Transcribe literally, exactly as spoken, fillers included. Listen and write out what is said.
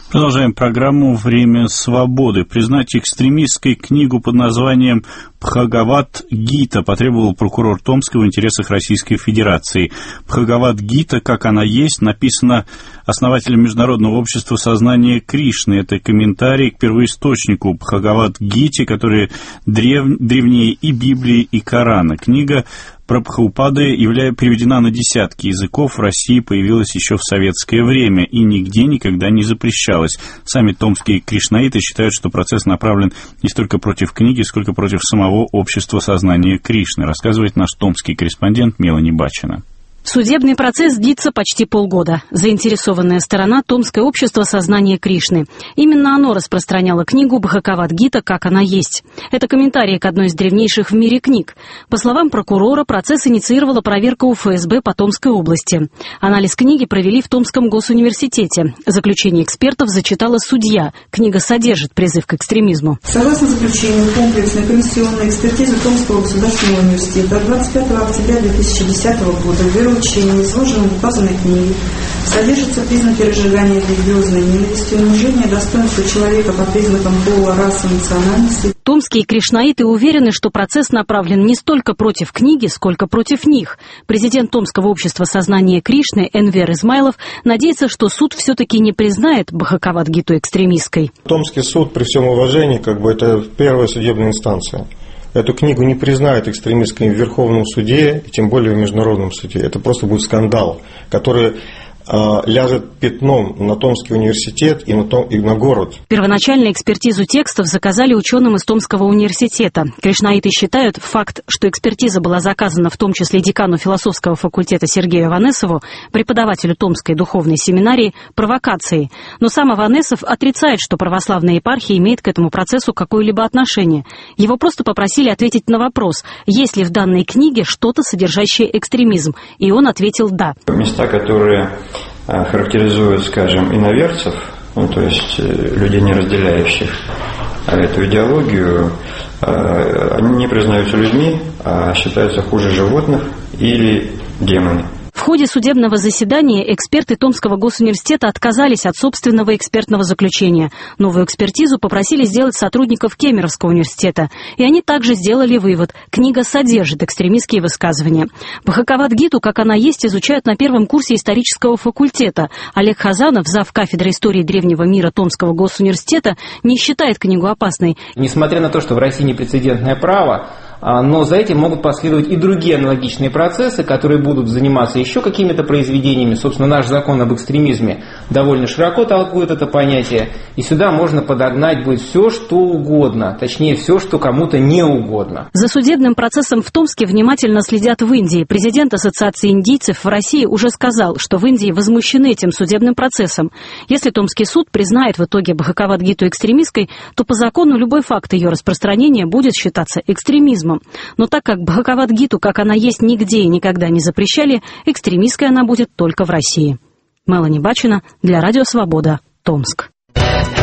Продолжаем программу «Время свободы». Признать экстремистской книгу под названием «Бхагавад-гита» потребовал прокурор Томска в интересах Российской Федерации. «Бхагавад-гита, как она есть», написано основателем Международного общества сознания Кришны. Это комментарий к первоисточнику Бхагавад-гите, который древ... древнее и Библии, и Корана. Книга Прабхупады являя, переведена на десятки языков, в России появилась еще в советское время и нигде никогда не запрещалась. Сами томские кришнаиты считают, что процесс направлен не столько против книги, сколько против самого общества сознания Кришны, рассказывает наш томский корреспондент Мелани Бачина. Судебный процесс длится почти полгода. Заинтересованная сторона – Томское общество сознания Кришны. Именно оно распространяло книгу «Бхагавад-гита, как она есть». Это комментарий к одной из древнейших в мире книг. По словам прокурора, процесс инициировала проверка у эф эс бэ по Томской области. Анализ книги провели в Томском госуниверситете. Заключение экспертов зачитала судья. Книга содержит призыв к экстремизму. Согласно заключению комплексной комиссионной экспертизы Томского государственного университета от двадцать пятого октября две тысячи десятого года в учении, изложенном в указанной книге, содержатся признаки разжигания религиозной ненависти, унижения достоинства человека по признакам пола, расы, национальности. Томские кришнаиты уверены, что процесс направлен не столько против книги, сколько против них. Президент Томского общества сознания Кришны Энвер Измайлов надеется, что суд все-таки не признает Бхагавад-гиту экстремистской. Томский суд, при всем уважении, как бы это первая судебная инстанция. Эту книгу не признают экстремистской в Верховном суде, и тем более в Международном суде. Это просто будет скандал, который э, ляжет пятном на Томский университет и на, том, и на город. Первоначально экспертизу текстов заказали ученым из Томского университета. Кришнаиты считают, факт, что экспертиза была заказана в том числе декану философского факультета Сергею Аванесову, преподавателю Томской духовной семинарии, провокацией. Но сам Аванесов отрицает, что православная епархия имеет к этому процессу какое-либо отношение. Его просто попросили ответить на вопрос, есть ли в данной книге что-то, содержащее экстремизм. И он ответил «да». Места, которые характеризуют, скажем, иноверцев, ну, то есть людей, не разделяющих эту идеологию, они не признаются людьми, а считаются хуже животных или демонами. В ходе судебного заседания эксперты Томского госуниверситета отказались от собственного экспертного заключения. Новую экспертизу попросили сделать сотрудников Кемеровского университета. И они также сделали вывод. Книга содержит экстремистские высказывания. Бхагавад-гиту, как она есть, изучают на первом курсе исторического факультета. Олег Хазанов, зав. Кафедры истории древнего мира Томского госуниверситета, не считает книгу опасной. Несмотря на то, что в России непрецедентное право, но за этим могут последовать и другие аналогичные процессы, которые будут заниматься еще какими-то произведениями. Собственно, наш закон об экстремизме довольно широко толкует это понятие. И сюда можно подогнать будет все, что угодно. Точнее, все, что кому-то не угодно. За судебным процессом в Томске внимательно следят в Индии. Президент Ассоциации индийцев в России уже сказал, что в Индии возмущены этим судебным процессом. Если Томский суд признает в итоге Бхагавад-гиту экстремистской, то по закону любой факт ее распространения будет считаться экстремизмом. Но так как Бхагавад-гиту, как она есть, нигде и никогда не запрещали, экстремистской она будет только в России. Мелани Бачина для Радио Свобода, Томск.